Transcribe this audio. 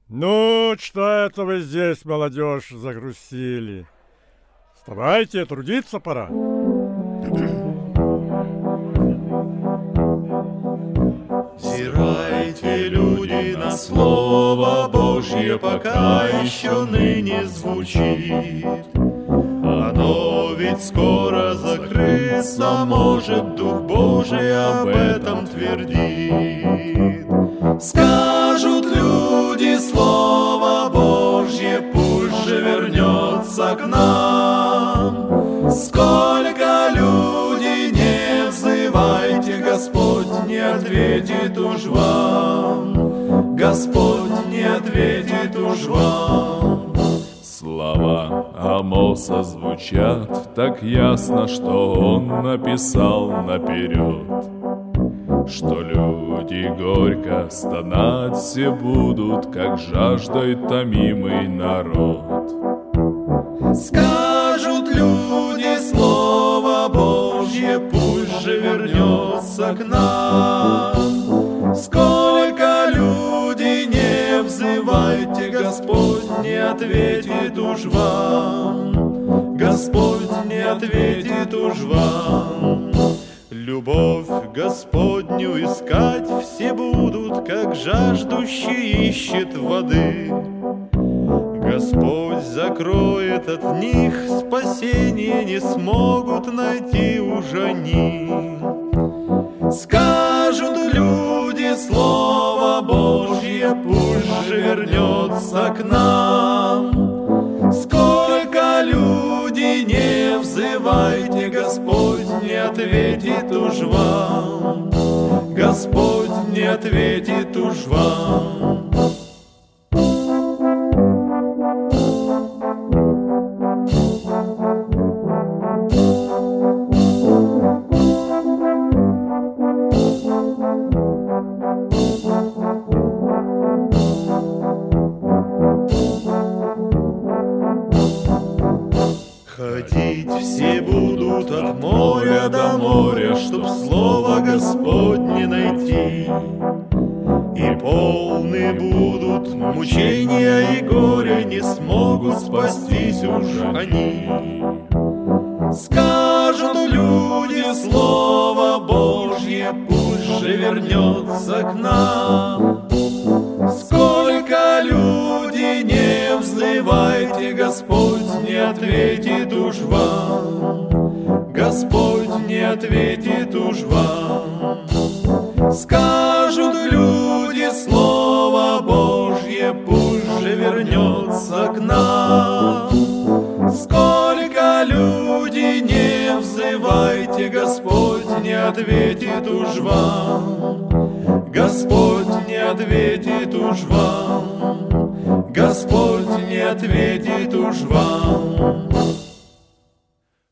Ну, что это вы здесь, молодежь, загрустили? Вставайте, трудиться пора. Взирайте, люди, на Слово Божье, пока еще ныне звучит. Оно ведь скоро закрыться может, Дух Божий об этом твердит. Скажут люди Слово Божье, пусть же вернется к нам. Сколько люди не взывайте, Господь не ответит уж вам. Господь не ответит уж вам. Слова Амоса звучат так ясно, что он написал наперед, что люди горько стонать все будут, как жаждой томимый народ. Скажут люди Слово Божье, пусть же вернется к нам. Сколько люди не взывайте, Господь не ответит уж вам. Господь не ответит уж вам. Любовь Господню искать все будут, как жаждущий ищет воды. Господь закроет от них спасение, не смогут найти уж они. Скажут люди Слово Божье, пусть же вернется к нам. Сколько люди не взывайте, Господь не ответит уж вам. Господь не ответит уж вам. Ходить все будут от моря до моря, чтоб слово Господне найти. И полны будут мучения и горя, не смогут спастись уж они. Скажут люди Слово Божье, пусть же вернется к нам. Сколько люди не взывайте, Господь не ответит уж вам. Господь не ответит уж вам. Скажут люди Слово Божье, пусть же вернется к нам. Сколько люди не взывайте, Господь не ответит уж вам. Господь не ответит уж вам. Господь не ответит уж вам.